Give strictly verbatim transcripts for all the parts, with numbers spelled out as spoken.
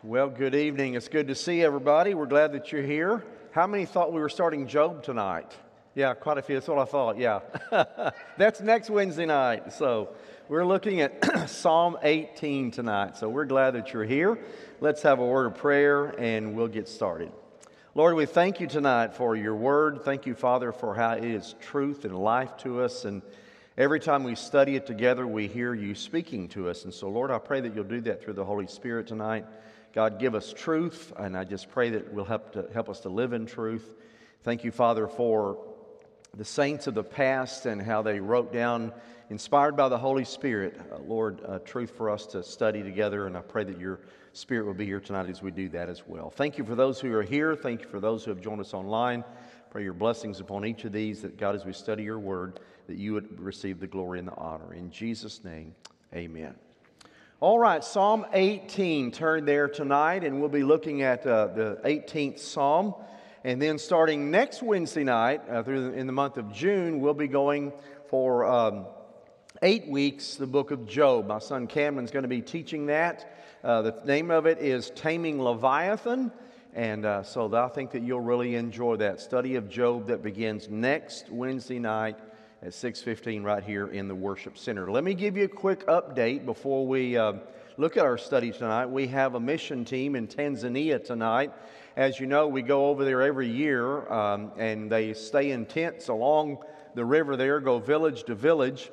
Well, good evening. It's good to see everybody. We're glad that you're here. How many thought we were starting Job tonight? Yeah, quite a few. That's what I thought. Yeah. That's next Wednesday night. So we're looking at Psalm eighteen tonight. So we're glad that you're here. Let's have a word of prayer and we'll get started. Lord, we thank you tonight for your word. Thank you, Father, for how it is truth and life to us. And every time we study it together, we hear you speaking to us. And so, Lord, I pray that you'll do that through the Holy Spirit tonight. God, give us truth, and I just pray that it will help to help us to live in truth. Thank you, Father, for the saints of the past and how they wrote down, inspired by the Holy Spirit, uh, Lord, uh, truth for us to study together, and I pray that your Spirit will be here tonight as we do that as well. Thank you for those who are here. Thank you for those who have joined us online. Pray your blessings upon each of these, that God, as we study your word, that you would receive the glory and the honor. In Jesus' name, amen. All right, Psalm eighteen, turn there tonight, and we'll be looking at uh, the eighteenth Psalm. And then starting next Wednesday night, uh, through the, in the month of June, we'll be going for um, eight weeks, the book of Job. My son Cameron's going to be teaching that. Uh, the name of it is Taming Leviathan. And uh, so I think that you'll really enjoy that study of Job that begins next Wednesday night at six fifteen right here in the worship center. Let me give you a quick update before we uh, look at our study tonight. We have a mission team in Tanzania tonight. As you know, we go over there every year, um, and they stay in tents along the river there, go village to village,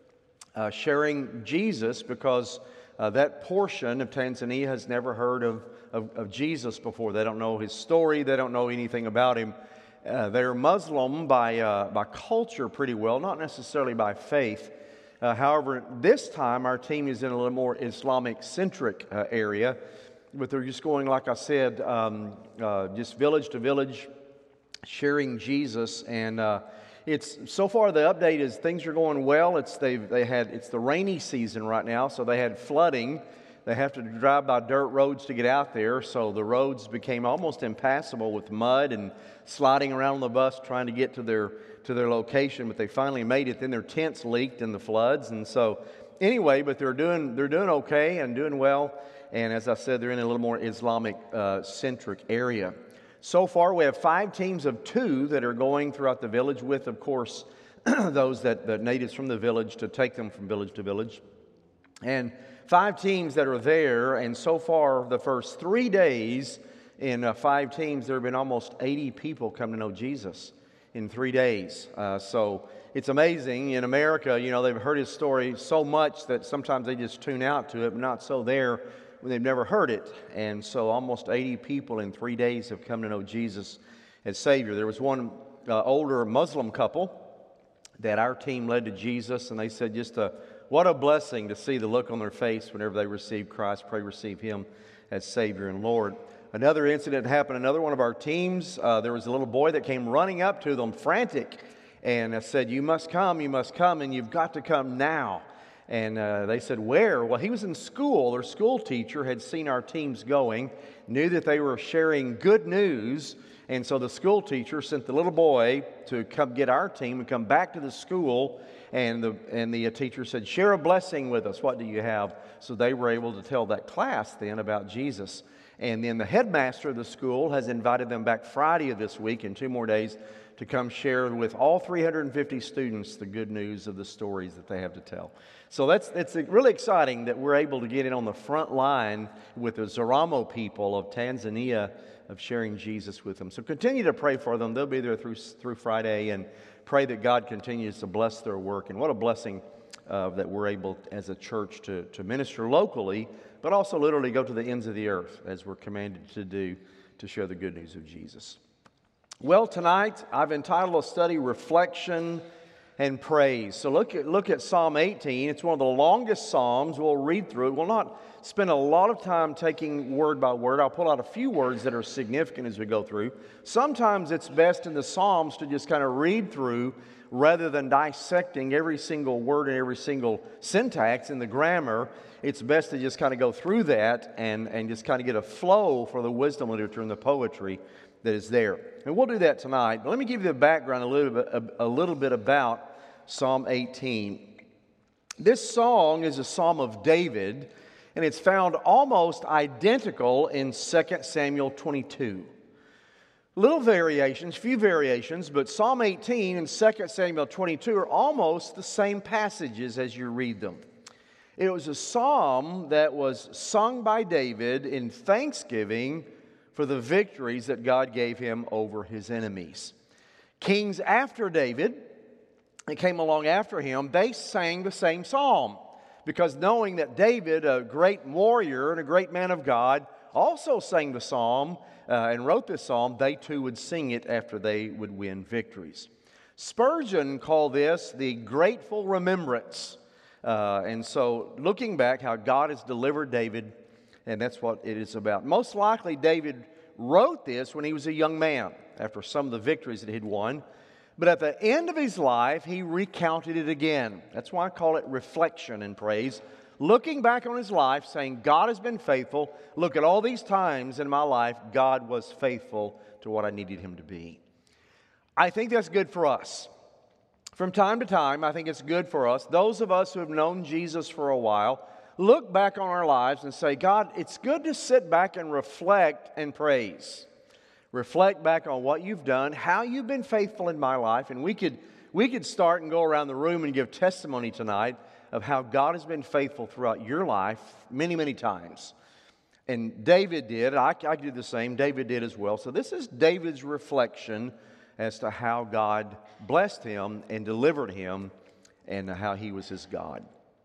uh, sharing Jesus, because uh, that portion of Tanzania has never heard of, of, of Jesus before. They don't know his story. They don't know anything about him. Uh, they're Muslim by uh, by culture pretty well, not necessarily by faith. Uh, however, this time our team is in a little more Islamic-centric uh, area, but they're just going, like I said, um, uh, just village to village, sharing Jesus. And uh, it's so far the update is things are going well. It's they've they had it's the rainy season right now, so they had flooding. They have to drive by dirt roads to get out there, so the roads became almost impassable with mud and sliding around on the bus trying to get to their to their location. But they finally made it. Then their tents leaked in the floods, and so anyway, but they're doing they're doing okay and doing well. And as I said, they're in a little more Islamic uh, centric area. So far, we have five teams of two that are going throughout the village with, of course, those that the natives from the village to take them from village to village, and five teams that are there, and so far, the first three days in uh, five teams, there have been almost eighty people come to know Jesus in three days. Uh, so it's amazing. In America, you know, they've heard his story so much that sometimes they just tune out to it, but not so there when they've never heard it. And so almost eighty people in three days have come to know Jesus as Savior. There was one uh, older Muslim couple that our team led to Jesus, and they said just a what a blessing to see the look on their face whenever they receive Christ. Pray receive Him as Savior and Lord. Another incident happened. Another one of our teams, uh, there was a little boy that came running up to them, frantic, and said, "You must come, you must come, and you've got to come now." And uh, they said, "Where?" Well, he was in school. Their school teacher had seen our teams going, knew that they were sharing good news, and so the school teacher sent the little boy to come get our team and come back to the school. And the and the teacher said, "Share a blessing with us. What do you have?" So they were able to tell that class then about Jesus. And then the headmaster of the school has invited them back Friday of this week in two more days to come share with all three hundred fifty students the good news of the stories that they have to tell. So that's it's really exciting that we're able to get in on the front line with the Zaramo people of Tanzania of sharing Jesus with them. So continue to pray for them. They'll be there through through Friday, and pray that God continues to bless their work. And what a blessing uh, that we're able as a church to, to minister locally, but also literally go to the ends of the earth as we're commanded to do to share the good news of Jesus. Well, tonight I've entitled a study Reflection and Praise. So look at, look at Psalm eighteen. It's one of the longest Psalms. We'll read through it. We'll not spend a lot of time taking word by word. I'll pull out a few words that are significant as we go through. Sometimes it's best in the Psalms to just kind of read through rather than dissecting every single word and every single syntax in the grammar. It's best to just kind of go through that and, and just kind of get a flow for the wisdom literature and the poetry that is there. And we'll do that tonight. But let me give you the background a little bit, a, a little bit about Psalm eighteen. This song is a psalm of David, and it's found almost identical in Second Samuel twenty-two. Little variations, few variations, but Psalm eighteen and Second Samuel twenty-two are almost the same passages as you read them. It was a psalm that was sung by David in thanksgiving for the victories that God gave him over his enemies. Kings after David, that came along after him, they sang the same psalm because knowing that David, a great warrior and a great man of God, also sang the psalm uh, and wrote this psalm, they too would sing it after they would win victories. Spurgeon called this the grateful remembrance. Uh, and so looking back how God has delivered David, and that's what it is about. Most likely David wrote this when he was a young man after some of the victories that he'd won. But at the end of his life, he recounted it again. That's why I call it reflection and praise. Looking back on his life, saying, God has been faithful. Look at all these times in my life, God was faithful to what I needed him to be. I think that's good for us. From time to time, I think it's good for us, those of us who have known Jesus for a while, look back on our lives and say, God, it's good to sit back and reflect and praise. Reflect back on what you've done, how you've been faithful in my life. And we could, we could start and go around the room and give testimony tonight of how God has been faithful throughout your life many, many times. And David did. I, I did the same. David did as well. So this is David's reflection as to how God blessed him and delivered him and how he was his God.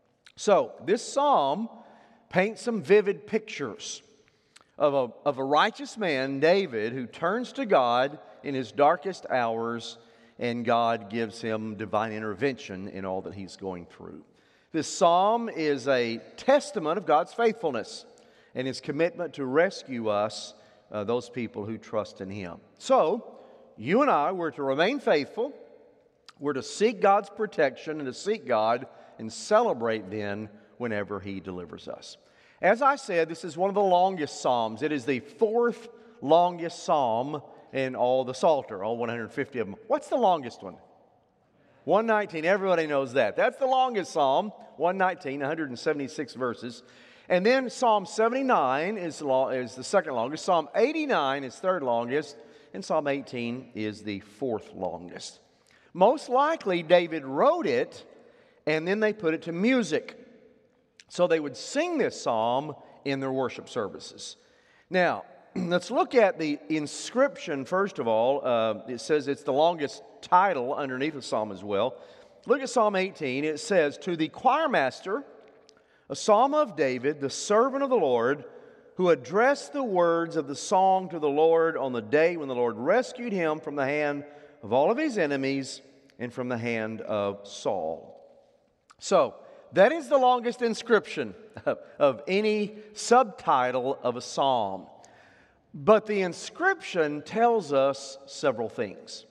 So this psalm paints some vivid pictures of a, of a righteous man, David, who turns to God in his darkest hours, and God gives him divine intervention in all that he's going through. This psalm is a testament of God's faithfulness and his commitment to rescue us, uh, those people who trust in him. So, you and I were to remain faithful. We're to seek God's protection and to seek God and celebrate then whenever he delivers us. As I said, this is one of the longest psalms. It is the fourth longest psalm in all the Psalter, all one hundred fifty of them. What's the longest one? one nineteen. Everybody knows that. That's the longest psalm, one nineteen, one hundred seventy-six verses. And then Psalm seventy-nine is, long, is the second longest. Psalm eighty-nine is third longest. And Psalm eighteen is the fourth longest. Most likely, David wrote it, and then they put it to music. So they would sing this psalm in their worship services. Now, let's look at the inscription first of all. Uh, it says it's the longest title underneath the psalm as well. Look at Psalm eighteen. It says, "To the choir master, a psalm of David, the servant of the Lord, who addressed the words of the song to the Lord on the day when the Lord rescued him from the hand of all of his enemies and from the hand of Saul." So, that is the longest inscription of any subtitle of a psalm. But the inscription tells us several things.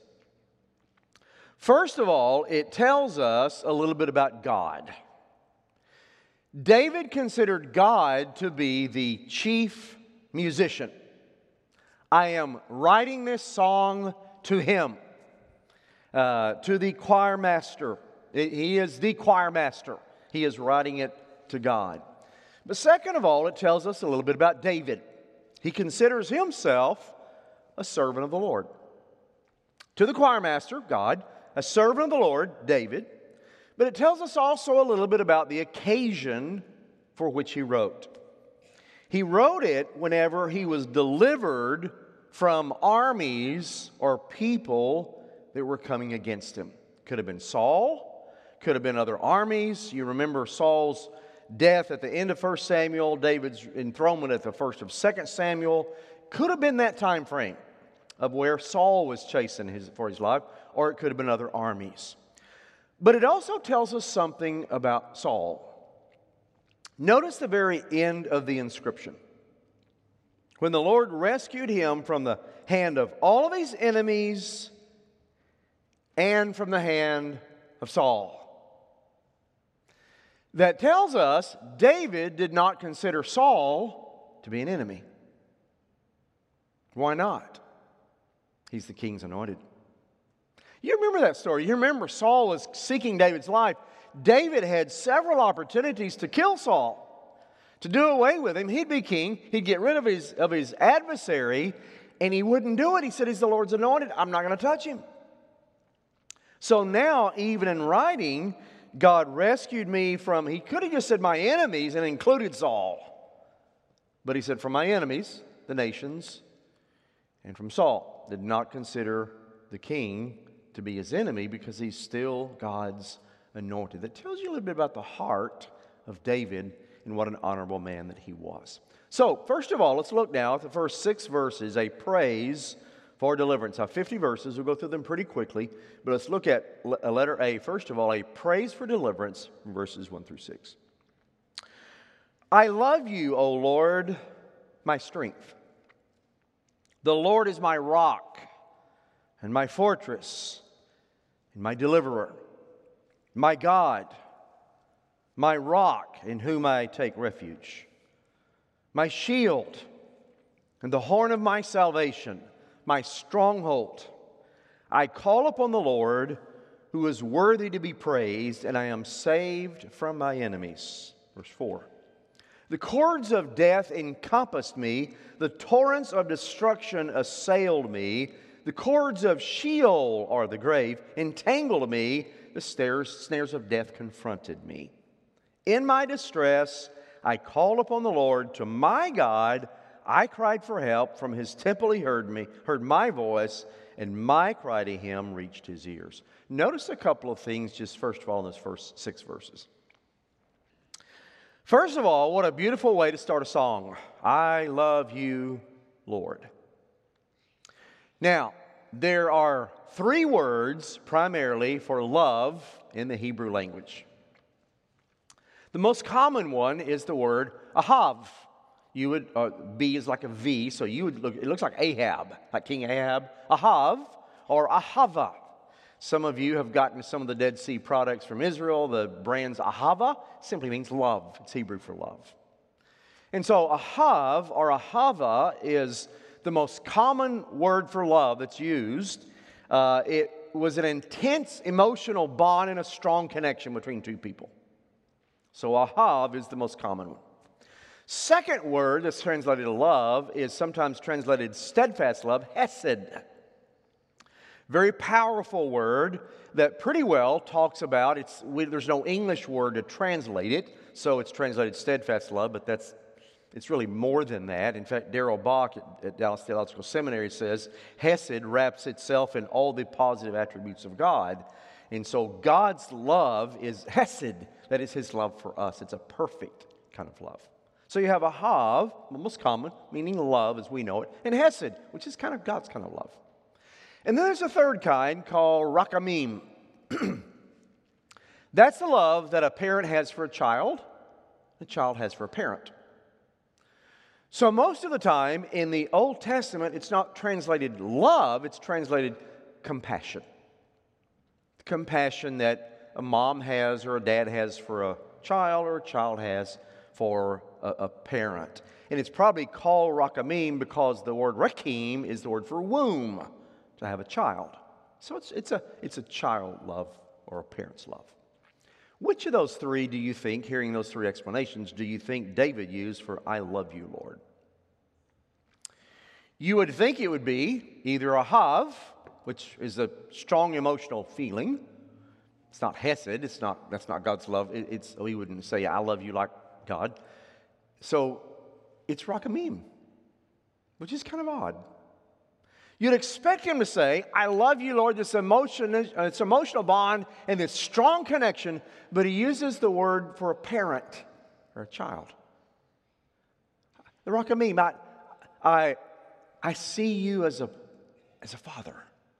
First of all, it tells us a little bit about God. David considered God to be the chief musician. I am writing this song to him, uh, to the choir master. He is the choir master. He is writing it to God. But second of all, it tells us a little bit about David. He considers himself a servant of the Lord. To the choir master, God, a servant of the Lord, David. But it tells us also a little bit about the occasion for which he wrote. He wrote it whenever he was delivered from armies or people that were coming against him. Could have been Saul, could have been other armies. You remember Saul's death at the end of First Samuel, David's enthronement at the first of Second Samuel. Could have been that time frame of where Saul was chasing his, for his life, or it could have been other armies. But it also tells us something about Saul. Notice the very end of the inscription. When the Lord rescued him from the hand of all of his enemies and from the hand of Saul. That tells us David did not consider Saul to be an enemy. Why not? He's the king's anointed. You remember that story. You remember Saul was seeking David's life. David had several opportunities to kill Saul. To do away with him, he'd be king, he'd get rid of his, of his adversary, and he wouldn't do it. He said, he's the Lord's anointed, I'm not going to touch him. So now, even in writing, God rescued me from, he could have just said my enemies and included Saul. But he said from my enemies, the nations, and from Saul. Did not consider the king to be his enemy because he's still God's anointed. That tells you a little bit about the heart of David and what an honorable man that he was. So, first of all, let's look now at the first six verses, a praise for deliverance. Now, fifty verses, we'll go through them pretty quickly, but let's look at a letter A. First of all, a praise for deliverance from verses one through six. I love you, O Lord, my strength. The Lord is my rock and my fortress and my deliverer, my God, my rock in whom I take refuge, my shield and the horn of my salvation, my stronghold. I call upon the Lord, who is worthy to be praised, and I am saved from my enemies. Verse four. The cords of death encompassed me, the torrents of destruction assailed me, the cords of Sheol, or the grave, entangled me, the snares, snares of death confronted me. In my distress, I called upon the Lord. To my God, I cried for help. From his temple he heard me, heard my voice, and my cry to him reached his ears. Notice a couple of things just first of all in those first six verses. First of all, what a beautiful way to start a song. I love you, Lord. Now, there are three words primarily for love in the Hebrew language. The most common one is the word ahav. You would, uh, B is like a V, so you would look, it looks like Ahab, like King Ahab. Ahav or ahava. Some of you have gotten some of the Dead Sea products from Israel. The brand's ahava simply means love. It's Hebrew for love. And so ahav or ahava is the most common word for love that's used. Uh, it was an intense emotional bond and a strong connection between two people. So ahav is the most common one. Second word that's translated love is sometimes translated steadfast love, hesed. Very powerful word that pretty well talks about, it's, we, there's no English word to translate it, so it's translated steadfast love, but that's it's really more than that. In fact, Darrell Bach at, at Dallas Theological Seminary says, hesed wraps itself in all the positive attributes of God. And so God's love is hesed, that is his love for us. It's a perfect kind of love. So you have ahav, most common, meaning love as we know it, and hesed, which is kind of God's kind of love. And then there's a third kind called rakamim. That's the love that a parent has for a child, a child has for a parent. So most of the time in the Old Testament, it's not translated love, it's translated compassion. Compassion that a mom has or a dad has for a child or a child has for a, a parent. And it's probably called rakamim because the word rakim is the word for womb, to have a child. So it's, it's, a, it's a child love or a parent's love. Which of those three do you think, hearing those three explanations, do you think David used for I love you, Lord? You would think it would be either ahav, which is a strong emotional feeling. It's not hesed. It's not, that's not God's love. It, it's, we wouldn't say I love you like God. So it's rakamim, which is kind of odd. You'd expect him to say, I love you, Lord, this emotion, this emotional bond and this strong connection, but he uses the word for a parent or a child. The rakamim, I, I, I see you as a, as a father.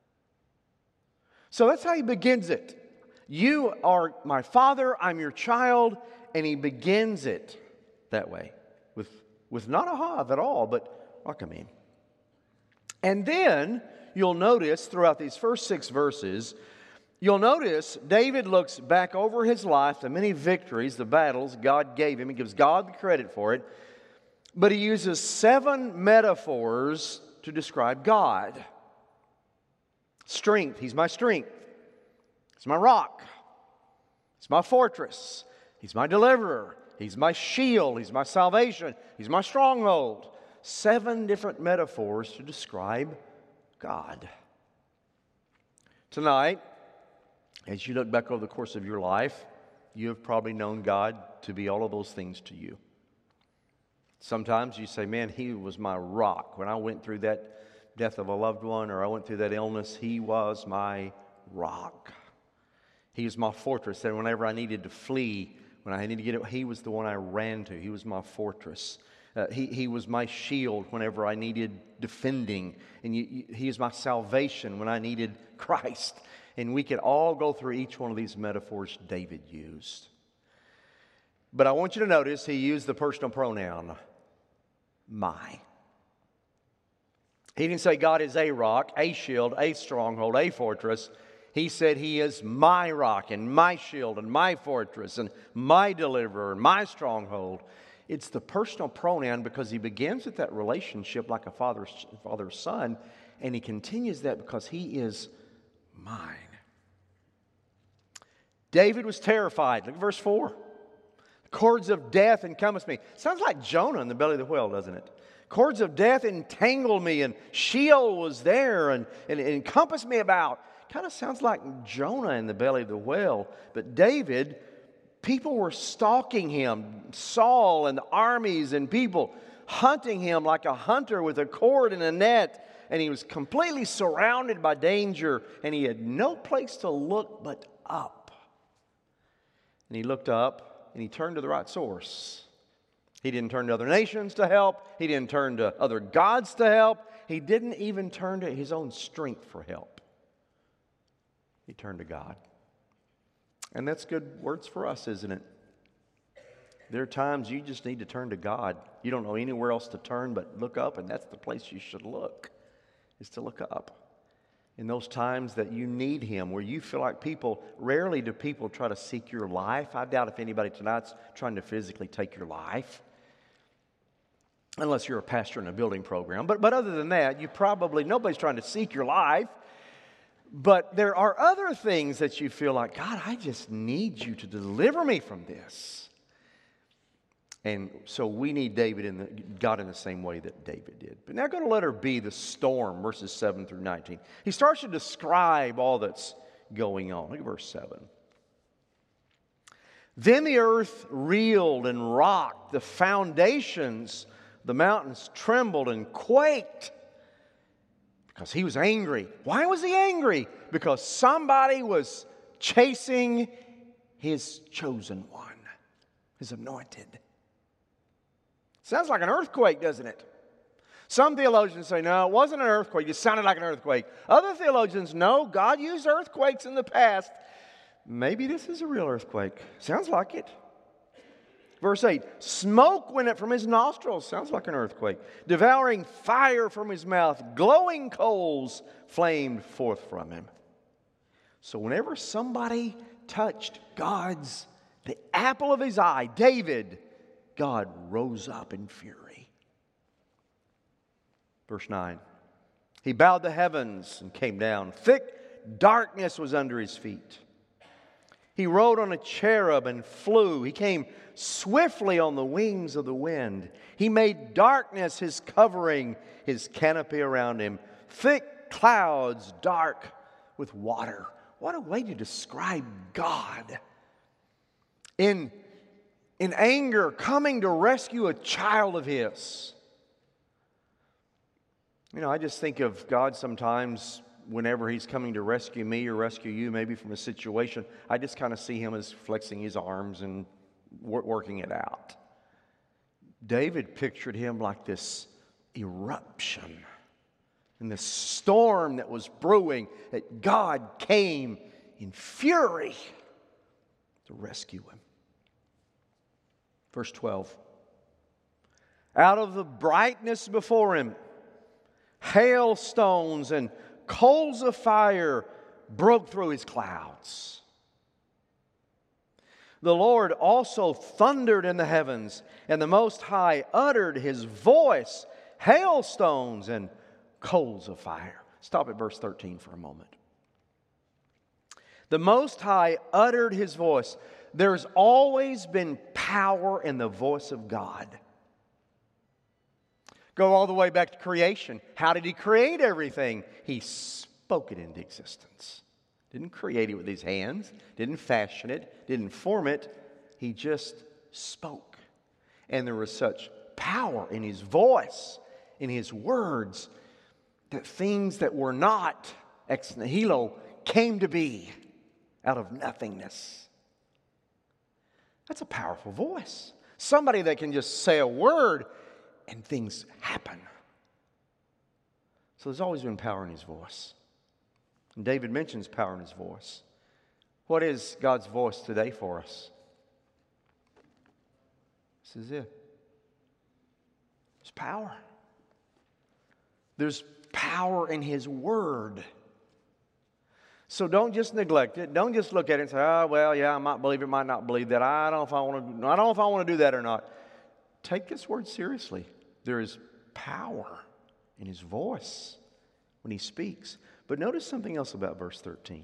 So that's how he begins it. You are my father, I'm your child, and he begins it that way with, with not ahav at all, but rakamim. And then you'll notice throughout these first six verses, you'll notice David looks back over his life, the many victories, the battles God gave him. He gives God the credit for it. But he uses seven metaphors to describe God. Strength, he's my strength. He's my rock. He's my fortress. He's my deliverer. He's my shield. He's my salvation. He's my stronghold. Seven different metaphors to describe God. Tonight, as you look back over the course of your life, you have probably known God to be all of those things to you. Sometimes you say, man, He was my rock. When I went through that death of a loved one or I went through that illness, He was my rock. He was my fortress. And whenever I needed to flee, when I needed to get it, He was the one I ran to. He was my fortress. Uh, he, he was my shield whenever I needed defending. And you, you, He is my salvation when I needed Christ. And we could all go through each one of these metaphors David used. But I want you to notice he used the personal pronoun, my. He didn't say God is a rock, a shield, a stronghold, a fortress. He said He is my rock and my shield and my fortress and my deliverer and my stronghold. It's the personal pronoun because he begins with that relationship like a father's, father's son, and he continues that because He is mine. David was terrified. Look at verse four. Cords of death encompassed me. Sounds like Jonah in the belly of the whale, doesn't it? Cords of death entangled me, and Sheol was there and, and it encompassed me about. Kind of sounds like Jonah in the belly of the whale. But David, people were stalking him. Saul and the armies and people hunting him like a hunter with a cord and a net. And he was completely surrounded by danger, and he had no place to look but up. And he looked up, and he turned to the right source. He didn't turn to other nations to help. He didn't turn to other gods to help. He didn't even turn to his own strength for help. He turned to God. And that's good words for us, isn't it? There are times you just need to turn to God. You don't know anywhere else to turn but look up, and that's the place you should look, is to look up. In those times that you need Him, where you feel like people, rarely do people try to seek your life. I doubt if anybody tonight's trying to physically take your life, unless you're a pastor in a building program. But, but other than that, you probably, nobody's trying to seek your life. But there are other things that you feel like, God, I just need you to deliver me from this. And so we need David in the, God in the same way that David did. But now go to letter B, the storm, verses seven through nineteen. He starts to describe all that's going on. Look at verse seven. Then the earth reeled and rocked. The foundations, the mountains trembled and quaked. Because he was angry. Why was he angry? Because somebody was chasing his chosen one, his anointed. Sounds like an earthquake, doesn't it? Some theologians say, no, it wasn't an earthquake. It sounded like an earthquake. Other theologians, no, God used earthquakes in the past. Maybe this is a real earthquake. Sounds like it. Verse eight, smoke went up from his nostrils. Sounds like an earthquake. Devouring fire from his mouth. Glowing coals flamed forth from him. So whenever somebody touched God's, the apple of his eye, David, God rose up in fury. Verse nine, he bowed the heavens and came down. Thick darkness was under his feet. He rode on a cherub and flew. He came swiftly on the wings of the wind. He made darkness his covering, his canopy around him. Thick clouds dark with water. What a way to describe God. In, in anger, coming to rescue a child of His. You know, I just think of God sometimes whenever He's coming to rescue me or rescue you, maybe from a situation, I just kind of see Him as flexing His arms and working it out. David pictured Him like this eruption and this storm that was brewing, that God came in fury to rescue him. Verse twelve. Out of the brightness before him, hailstones and coals of fire broke through his clouds. The Lord also thundered in the heavens, and the Most High uttered His voice, hailstones and coals of fire. Stop at verse thirteen for a moment. The Most High uttered His voice. There's always been power in the voice of God. Go all the way back to creation. How did He create everything? He spoke it into existence. Didn't create it with His hands, didn't fashion it, didn't form it. He just spoke. And there was such power in His voice, in His words, that things that were not ex nihilo came to be out of nothingness. That's a powerful voice. Somebody that can just say a word and things happen. So there's always been power in His voice. And David mentions power in his voice. What is God's voice today for us? This is it. There's power. There's power in His Word. So don't just neglect it. Don't just look at it and say, oh, well, yeah, I might believe it, might not believe that. I don't know if I want to, I don't know if I want to do that or not. Take this Word seriously. There is power in His voice when He speaks. But notice something else about verse thirteen.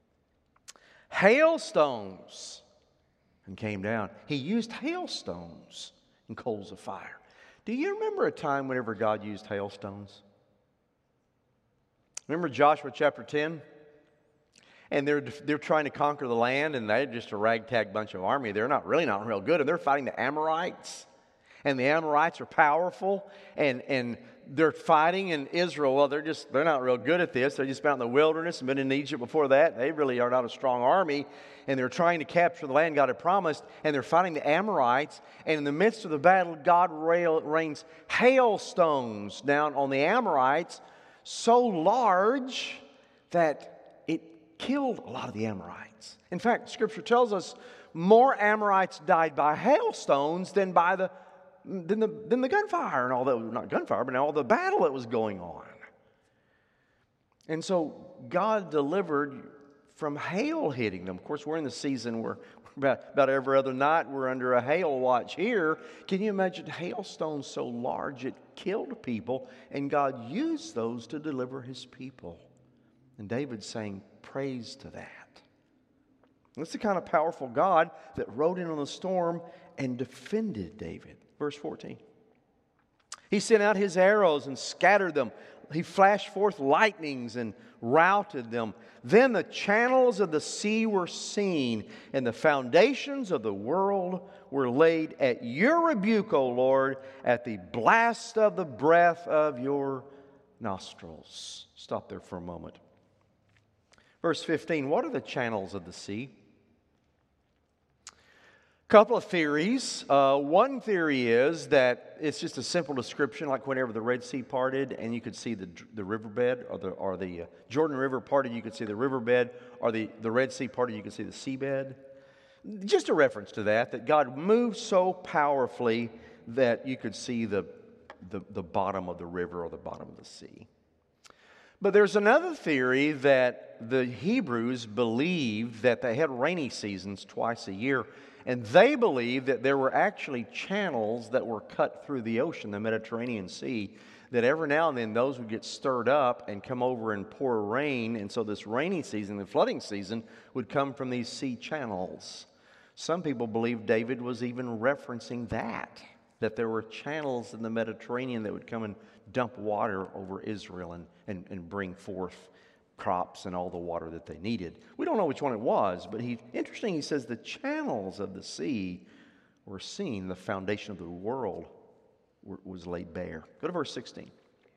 Hailstones and came down. He used hailstones and coals of fire. Do you remember a time whenever God used hailstones? Remember Joshua chapter ten? And they're, they're trying to conquer the land, and they're just a ragtag bunch of army. They're not really not real good, and they're fighting the Amorites. And the Amorites are powerful, and, and they're fighting in Israel. Well, they're just, they're not real good at this. They've just been out in the wilderness and been in Egypt before that. They really are not a strong army, and they're trying to capture the land God had promised, and they're fighting the Amorites. And in the midst of the battle, God rains hailstones down on the Amorites so large that it killed a lot of the Amorites. In fact, Scripture tells us more Amorites died by hailstones than by the Than the, than the gunfire and all that, not gunfire, but all the battle that was going on. And so God delivered from hail hitting them. Of course, we're in the season where about, about every other night we're under a hail watch here. Can you imagine hailstones so large it killed people? And God used those to deliver His people. And David's saying, praise to that. That's the kind of powerful God that rode in on the storm and defended David. Verse fourteen. He sent out His arrows and scattered them. He flashed forth lightnings and routed them. Then the channels of the sea were seen, and the foundations of the world were laid at your rebuke, O Lord, at the blast of the breath of your nostrils. Stop there for a moment. Verse fifteen. What are the channels of the sea? Couple of theories. Uh, one theory is that it's just a simple description, like whenever the Red Sea parted and you could see the the riverbed, or the or the uh, Jordan River parted, you could see the riverbed, or the, the Red Sea parted, you could see the seabed. Just a reference to that, that God moved so powerfully that you could see the, the, the bottom of the river or the bottom of the sea. But there's another theory that the Hebrews believed that they had rainy seasons twice a year. And they believed that there were actually channels that were cut through the ocean, the Mediterranean Sea, that every now and then those would get stirred up and come over and pour rain. And so this rainy season, the flooding season, would come from these sea channels. Some people believe David was even referencing that, that there were channels in the Mediterranean that would come and dump water over Israel and, and, and bring forth crops and all the water that they needed. We don't know which one it was, but he interesting, he says the channels of the sea were seen, the foundation of the world were, was laid bare. Go to verse sixteen.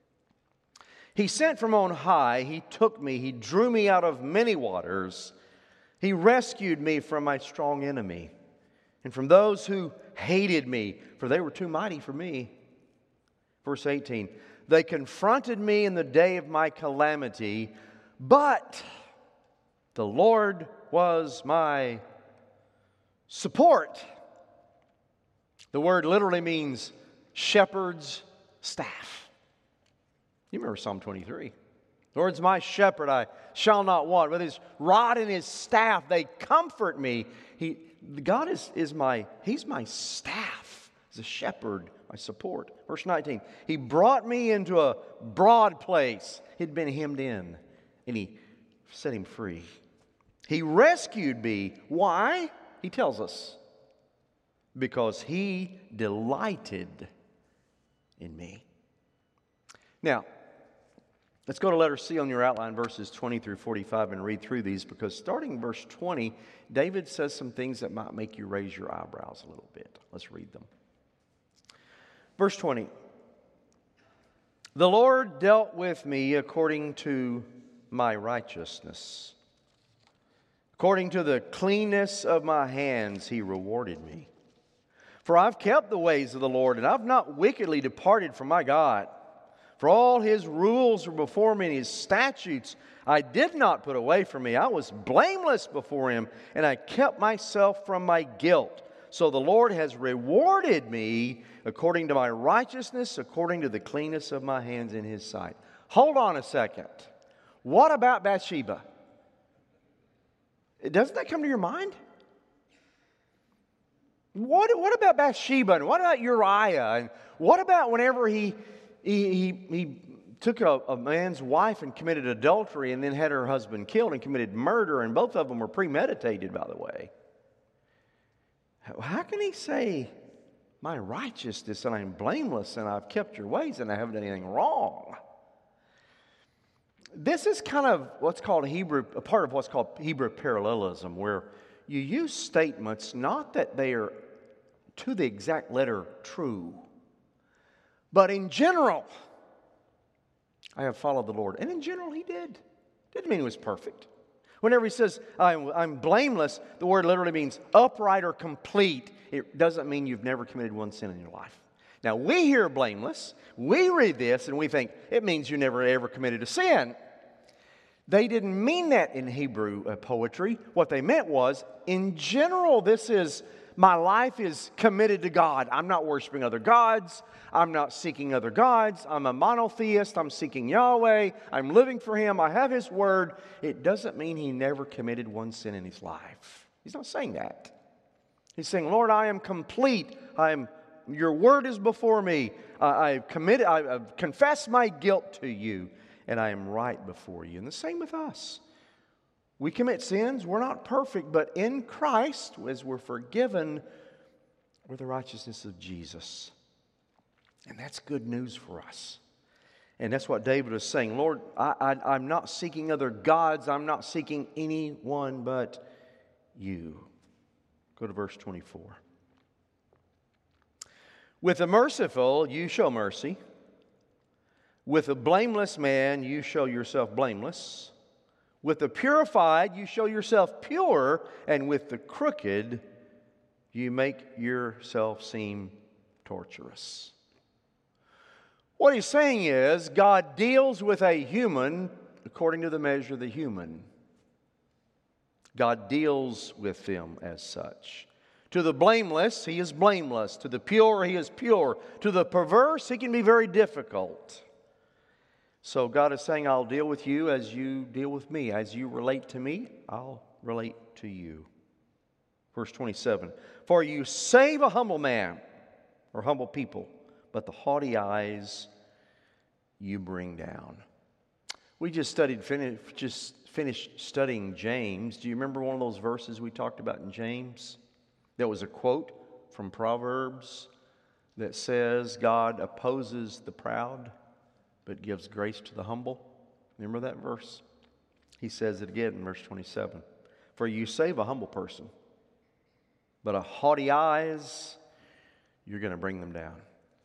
He sent from on high, He took me, He drew me out of many waters. He rescued me from my strong enemy and from those who hated me, for they were too mighty for me. Verse eighteen. They confronted me in the day of my calamity, but the Lord was my support. The word literally means shepherd's staff. You remember Psalm twenty-three. The Lord's my shepherd, I shall not want. With His rod and His staff, they comfort me. He, God is, is my, He's my staff. He's a shepherd, my support. Verse nineteen. He brought me into a broad place. He'd been hemmed in. And He set him free. He rescued me. Why? He tells us. because He delighted in me. Now, let's go to letter C on your outline, verses twenty through forty-five, and read through these, because starting in verse twenty, David says some things that might make you raise your eyebrows a little bit. Let's read them. Verse twenty. The Lord dealt with me according to my righteousness. According to the cleanness of my hands, He rewarded me. For I've kept the ways of the Lord, and I've not wickedly departed from my God. For all His rules were before me, and His statutes I did not put away from me. I was blameless before Him, and I kept myself from my guilt. So the Lord has rewarded me according to my righteousness, according to the cleanness of my hands in His sight. Hold on a second. What about Bathsheba? Doesn't that come to your mind? What, what about Bathsheba? And what about Uriah? And what about whenever he, he, he, he took a, a man's wife and committed adultery and then had her husband killed and committed murder, and both of them were premeditated, by the way? How can he say, my righteousness, and I'm blameless, and I've kept your ways, and I haven't done anything wrong? This is kind of what's called Hebrew, a part of what's called Hebrew parallelism, where you use statements not that they are to the exact letter true, but in general, I have followed the Lord. And in general, He did. Didn't mean He was perfect. Whenever He says, I'm, I'm blameless, the word literally means upright or complete. It doesn't mean you've never committed one sin in your life. Now, we hear blameless, we read this, and we think it means you never ever committed a sin. They didn't mean that in Hebrew uh, poetry. What they meant was, in general, this is, my life is committed to God. I'm not worshiping other gods. I'm not seeking other gods. I'm a monotheist. I'm seeking Yahweh. I'm living for Him. I have His Word. It doesn't mean he never committed one sin in his life. He's not saying that. He's saying, Lord, I am complete. I am. Your Word is before me. Uh, I've committed. I've confessed my guilt to You, and I am right before You. And the same with us. We commit sins. We're not perfect, but in Christ, as we're forgiven, we're the righteousness of Jesus. And that's good news for us. And that's what David was saying. Lord, I, I, I'm not seeking other gods. I'm not seeking anyone but You. Go to verse twenty-four. With the merciful, you show mercy. With a blameless man, you show yourself blameless. With the purified, you show yourself pure. And with the crooked, you make yourself seem torturous. What he's saying is, God deals with a human according to the measure of the human. God deals with them as such. To the blameless, He is blameless. To the pure, He is pure. To the perverse, He can be very difficult. So God is saying, I'll deal with you as you deal with me. As you relate to me, I'll relate to you. Verse twenty-seven. For you save a humble man, or humble people, but the haughty eyes you bring down. We just studied, fin- just finished studying James. Do you remember one of those verses we talked about in James? There was a quote from Proverbs that says, God opposes the proud, but gives grace to the humble. Remember that verse? He says it again in verse twenty-seven. For you save a humble person, but a haughty eyes, you're going to bring them down.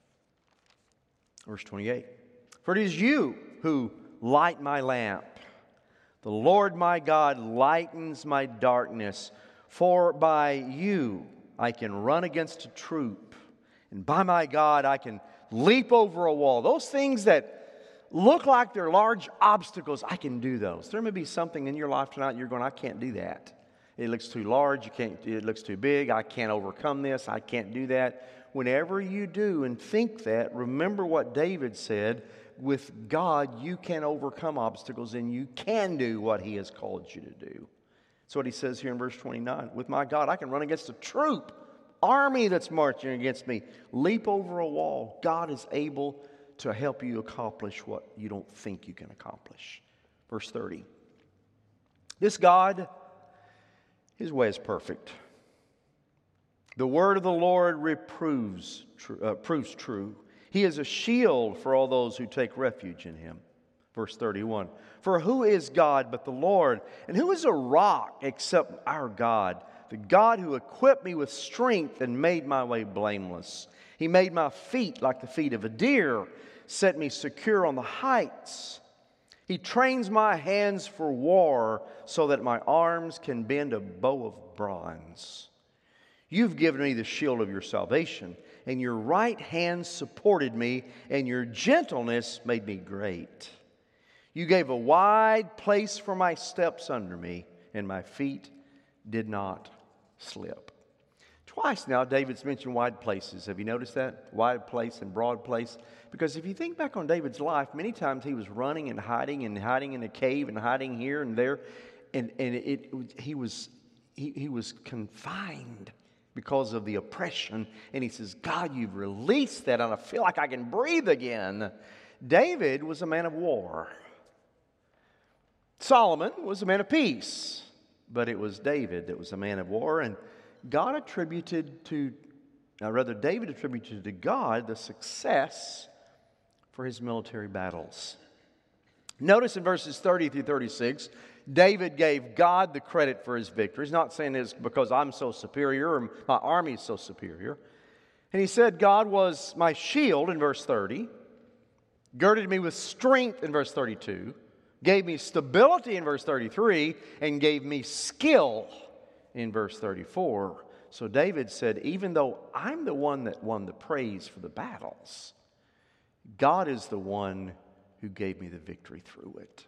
Verse twenty-eight. For it is you who light my lamp. The Lord my God lightens my darkness. For by You I can run against a troop, and by my God I can leap over a wall. Those things that look like they're large obstacles, I can do those. There may be something in your life tonight you're going, I can't do that. It looks too large. You can't. It looks too big. I can't overcome this. I can't do that. Whenever you do and think that, remember what David said. With God, you can overcome obstacles, and you can do what He has called you to do. That's what he says here in verse twenty-nine. With my God, I can run against a troop, army that's marching against me, leap over a wall. God is able to help you accomplish what you don't think you can accomplish. Verse thirty. This God, His way is perfect. The word of the Lord reproves, uh, proves true. He is a shield for all those who take refuge in Him. Verse thirty-one, for who is God but the Lord? And who is a rock except our God? The God who equipped me with strength and made my way blameless. He made my feet like the feet of a deer, set me secure on the heights. He trains my hands for war so that my arms can bend a bow of bronze. You've given me the shield of your salvation, and your right hand supported me, and your gentleness made me great. You gave a wide place for my steps under me, and my feet did not slip. Twice now, David's mentioned wide places. Have you noticed that? Wide place and broad place. Because if you think back on David's life, many times he was running and hiding and hiding in a cave and hiding here and there. And, and it, it, he, was, he, he was confined because of the oppression. And he says, God, you've released that, and I feel like I can breathe again. David was a man of war. Solomon was a man of peace. But it was David that was a man of war. And God attributed to, or rather David attributed to God the success for his military battles. Notice in verses thirty through thirty-six, David gave God the credit for his victories. Not saying it's because I'm so superior or my army is so superior. And he said God was my shield in verse thirty, girded me with strength in verse thirty-two, gave me stability in verse thirty-three, and gave me skill in verse thirty-four. So David said, even though I'm the one that won the praise for the battles, God is the one who gave me the victory through it.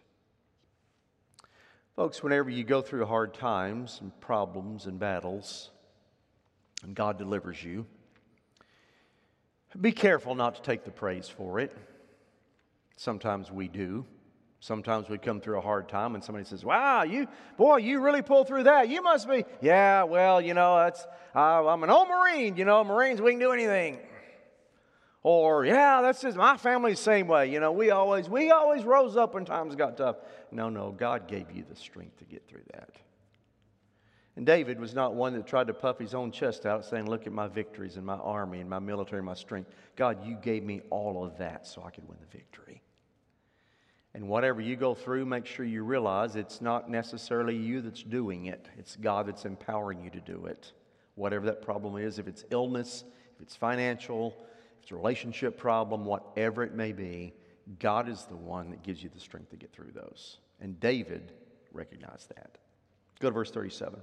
Folks, whenever you go through hard times and problems and battles, and God delivers you, be careful not to take the praise for it. Sometimes we do. Sometimes we come through a hard time and somebody says, wow, you, boy, you really pulled through that. You must be, yeah, well, you know, that's, uh, I'm an old Marine. You know, Marines, we can do anything. Or, yeah, that's just, my family's the same way. You know, we always, we always rose up when times got tough. No, no, God gave you the strength to get through that. And David was not one that tried to puff his own chest out saying, look at my victories and my army and my military and my strength. God, you gave me all of that so I could win the victory. And whatever you go through, make sure you realize it's not necessarily you that's doing it. It's God that's empowering you to do it. Whatever that problem is, if it's illness, if it's financial, if it's a relationship problem, whatever it may be, God is the one that gives you the strength to get through those. And David recognized that. Go to verse thirty-seven.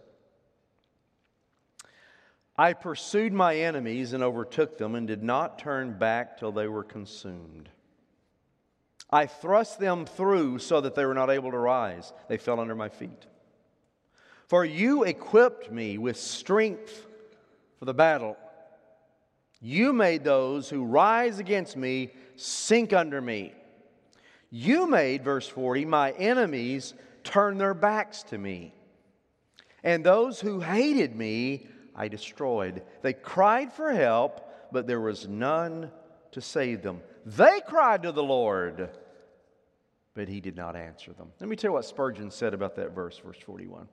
I pursued my enemies and overtook them and did not turn back till they were consumed. I thrust them through so that they were not able to rise. They fell under my feet. For you equipped me with strength for the battle. You made those who rise against me sink under me. You made, verse forty, my enemies turn their backs to me. And those who hated me, I destroyed. They cried for help, but there was none to save them. They cried to the Lord, but He did not answer them. Let me tell you what Spurgeon said about that verse, verse forty-one.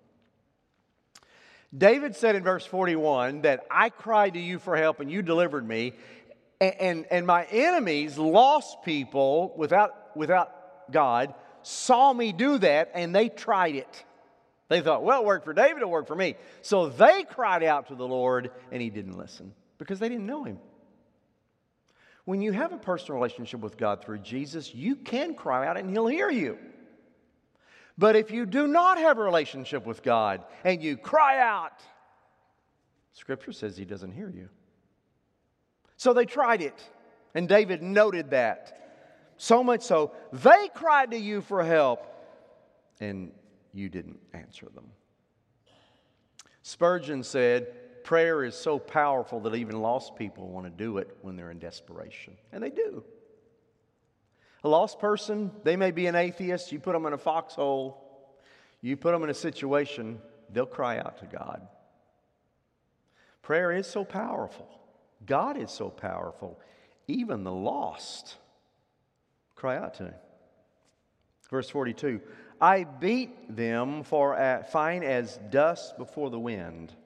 David said in verse forty-one that I cried to you for help and you delivered me, and, and, and my enemies, lost people without, without God, saw me do that and they tried it. They thought, well, it worked for David, it worked for me. So they cried out to the Lord and He didn't listen because they didn't know Him. When you have a personal relationship with God through Jesus, you can cry out and He'll hear you. But if you do not have a relationship with God and you cry out, Scripture says He doesn't hear you. So they tried it, and David noted that. So much so, they cried to you for help, and you didn't answer them. Spurgeon said, prayer is so powerful that even lost people want to do it when they're in desperation. And they do. A lost person, they may be an atheist. You put them in a foxhole. You put them in a situation, they'll cry out to God. Prayer is so powerful. God is so powerful. Even the lost cry out to Him. Verse forty-two, I beat them for fine as dust before the wind.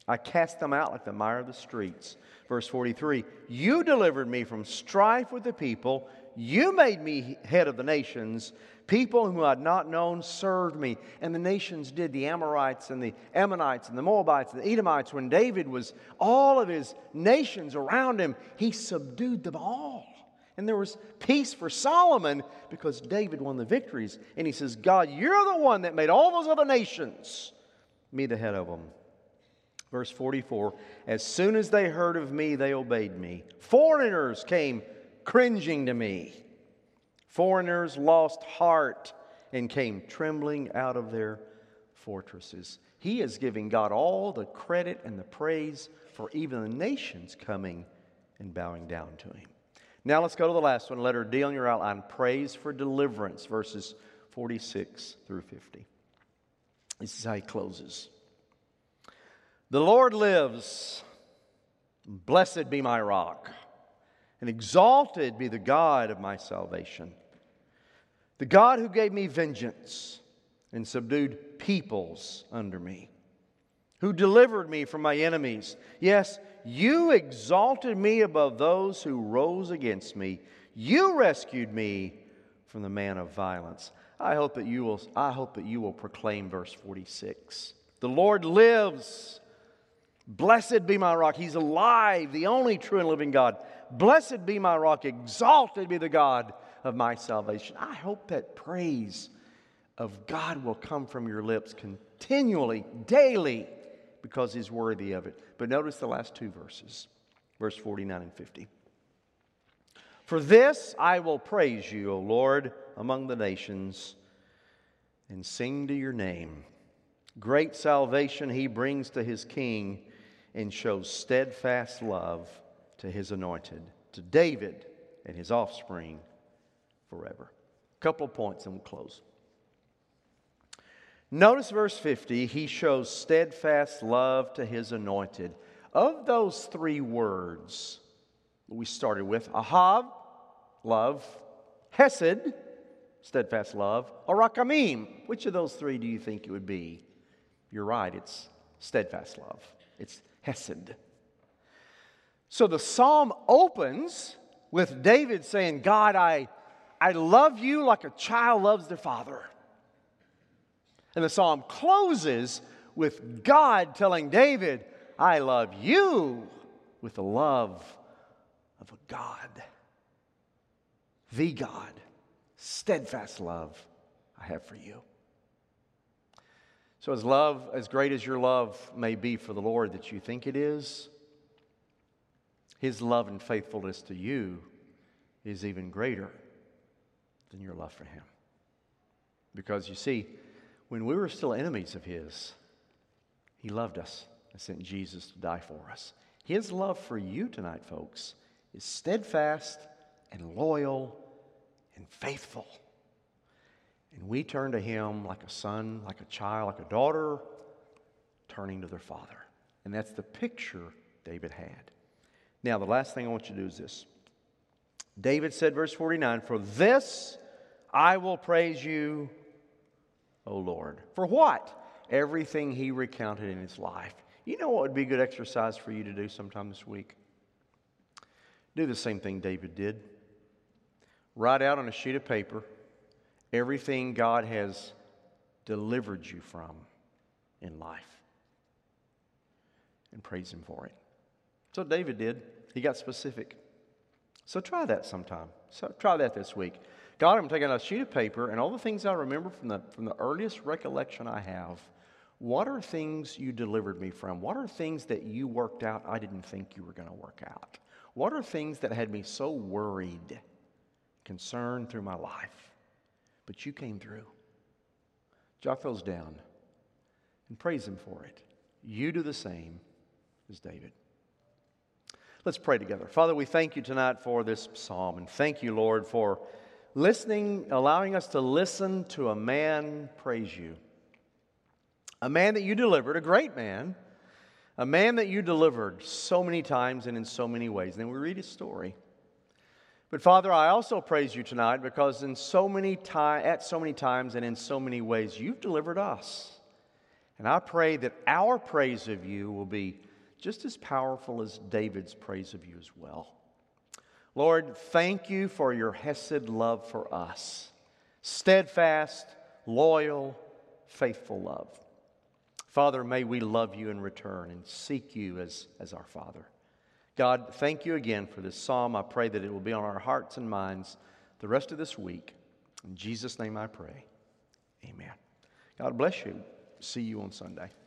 I cast them out like the mire of the streets. Verse forty-three, you delivered me from strife with the people. You made me head of the nations. People whom I had not known served me. And the nations did, the Amorites and the Ammonites and the Moabites and the Edomites. When David was, all of his nations around him, he subdued them all. And there was peace for Solomon because David won the victories. And he says, God, you're the one that made all those other nations, me the head of them. Verse forty-four, as soon as they heard of me, they obeyed me. Foreigners came cringing to me. Foreigners lost heart and came trembling out of their fortresses. He is giving God all the credit and the praise for even the nations coming and bowing down to Him. Now let's go to the last one. Letter D on your outline. Praise for deliverance, verses forty-six through fifty. This is how he closes. The Lord lives. Blessed be my rock, and exalted be the God of my salvation. The God who gave me vengeance and subdued peoples under me, who delivered me from my enemies. Yes, you exalted me above those who rose against me. You rescued me from the man of violence. I hope that you will, I hope that you will proclaim verse forty-six. The Lord lives. Blessed be my rock. He's alive, the only true and living God. Blessed be my rock. Exalted be the God of my salvation. I hope that praise of God will come from your lips continually, daily, because He's worthy of it. But notice the last two verses, verse forty-nine and fifty. For this I will praise you, O Lord, among the nations, and sing to your name. Great salvation He brings to His king, and shows steadfast love to His anointed, to David and his offspring forever. A couple of points and we'll close. Notice verse fifty, He shows steadfast love to His anointed. Of those three words we started with, ahav, love, hesed, steadfast love, or rakamim, which of those three do you think it would be? You're right, it's steadfast love. It's hesed. So the psalm opens with David saying, God, I, I love you like a child loves their father. And the psalm closes with God telling David, I love you with the love of a God. The God, steadfast love I have for you. So as love, as great as your love may be for the Lord that you think it is, His love and faithfulness to you is even greater than your love for Him. Because you see, when we were still enemies of His, He loved us and sent Jesus to die for us. His love for you tonight, folks, is steadfast and loyal and faithful. And we turn to Him like a son, like a child, like a daughter, turning to their father. And that's the picture David had. Now, the last thing I want you to do is this. David said, verse forty-nine, for this I will praise you, O Lord. For what? Everything he recounted in his life. You know what would be a good exercise for you to do sometime this week? Do the same thing David did. Write out on a sheet of paper everything God has delivered you from in life. And praise Him for it. So David did. He got specific. So try that sometime. So try that this week. God, I'm taking a sheet of paper and all the things I remember from the, from the earliest recollection I have. What are things you delivered me from? What are things that you worked out I didn't think you were going to work out? What are things that had me so worried, concerned through my life? But you came through. Jot those down and praise Him for it. You do the same as David. Let's pray together. Father, we thank You tonight for this psalm, and thank You, Lord, for listening, allowing us to listen to a man praise You. A man that You delivered, a great man, a man that You delivered so many times and in so many ways. And then we read his story. But Father, I also praise You tonight because in so many ti- at so many times and in so many ways, You've delivered us. And I pray that our praise of you will be just as powerful as David's praise of you as well. Lord, thank you for your hesed love for us. Steadfast, loyal, faithful love. Father, may we love you in return and seek you as, as our Father. God, thank you again for this psalm. I pray that it will be on our hearts and minds the rest of this week. In Jesus' name I pray. Amen. God bless you. See you on Sunday.